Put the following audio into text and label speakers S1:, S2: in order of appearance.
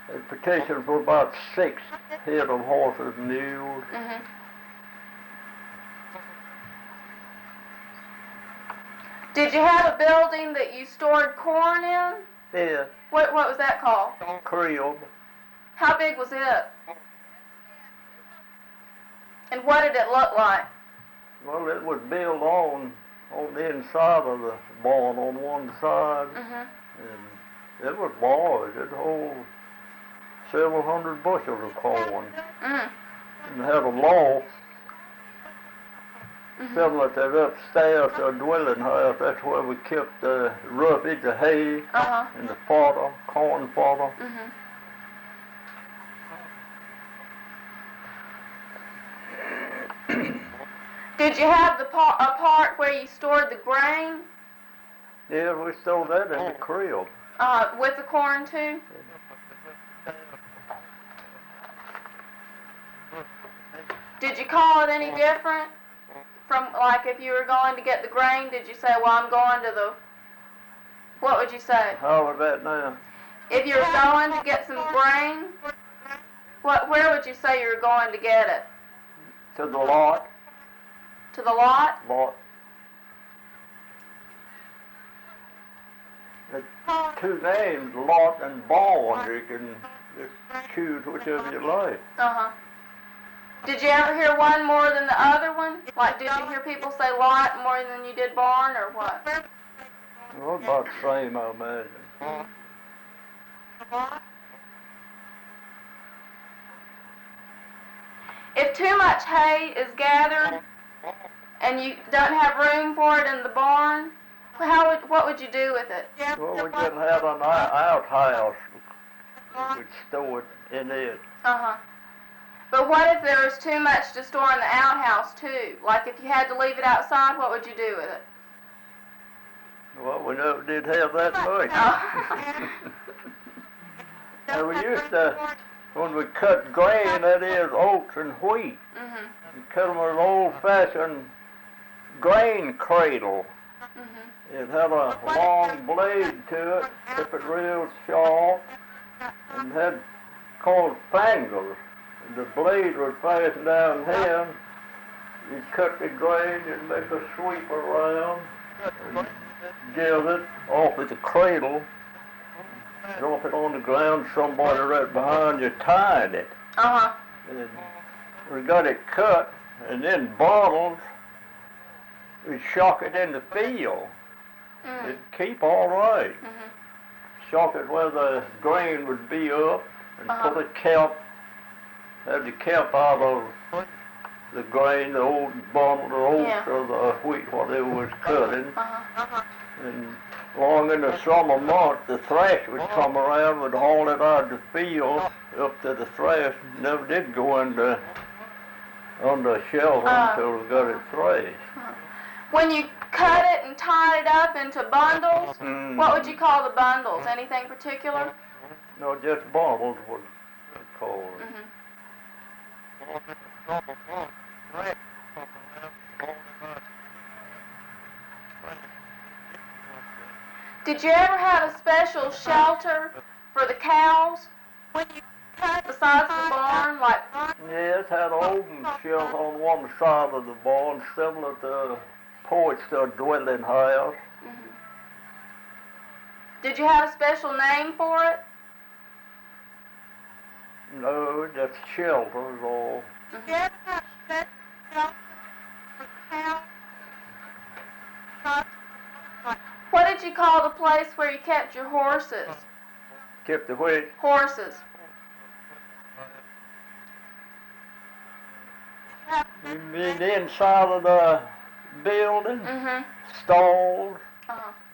S1: They petitioned for about 6 head of horses and mules.
S2: Mhm. Did you have a building that you stored corn in?
S1: Yeah,
S2: What was that called?
S1: crib.
S2: How big was it? And what did it look like?
S1: Well, it was built on the inside of the barn on one side,
S2: Mhm.
S1: and it was large. It hold several hundred bushels of corn,
S2: Mhm.
S1: and had a loft
S2: Mhm.
S1: similar to that upstairs to a dwelling house. That's where we kept the roughage, the hay,
S2: Uh-huh.
S1: and the fodder, corn fodder.
S2: Mhm. Did you have a part where you stored the grain?
S1: Yeah, we stored that in the crib.
S2: With the corn too? Did you call it any different from, like, if you were going to get the grain? Did you say, well, I'm going to the, what would you say?
S1: How was that now?
S2: If you were going to get some grain, where would you say you were going to get it?
S1: To the lot.
S2: To the lot?
S1: Lot. The two names, lot and barn. You can just choose whichever you like.
S2: Uh-huh. Did you ever hear one more than the other one? Like, did you hear people say lot more than you did barn, or what?
S1: Well, about the same, I imagine.
S2: If too much hay is gathered and you don't have room for it in the barn, what would you do with it?
S1: Well, we just had an outhouse. We'd store it in it.
S2: Uh-huh. But what if there was too much to store in the outhouse, too? Like, if you had to leave it outside, what would you do with it?
S1: Well, we never did have that much.
S2: Oh.
S1: And we used to, when we cut grain, that is oats and wheat,
S2: Mhm.
S1: we cut them with an old-fashioned grain cradle.
S2: Mhm.
S1: It had a long blade to it, kept it real sharp, and had called fangles. The blade would fasten down here. You'd cut the grain, you'd make a sweep around, and give it off at the cradle, drop it on the ground, somebody right behind you tied it.
S2: Uh-huh.
S1: And we got it cut, and then bottles, we'd shock it in the field.
S2: Mm.
S1: It'd keep all right.
S2: Mhm.
S1: Shock it where the grain would be up, and put a cap, have the cap out of the grain, the old bundle, the oats or the wheat, whatever was cutting. And long in the summer months, the thrash would come around, would haul it out of the field up to the thrash. Never did go under shelter until we got it thrashed.
S2: When you cut it and tied it up into bundles, what would you call the bundles? Anything particular?
S1: No, just bundles was called.
S2: Mhm. Did you ever have a special shelter for the cows besides the barn? Like,
S1: Yes, had an open shelter on one side of the barn, similar to a porch to a dwelling house.
S2: mhm. Did you have a special name for it?
S1: No, just shelter is all.
S2: Mhm. What did you call the place where you kept your horses?
S1: Kept the wheat.
S2: Horses.
S1: You mean the inside of the building?
S2: Mhm.
S1: Stalls?
S2: Uh-huh.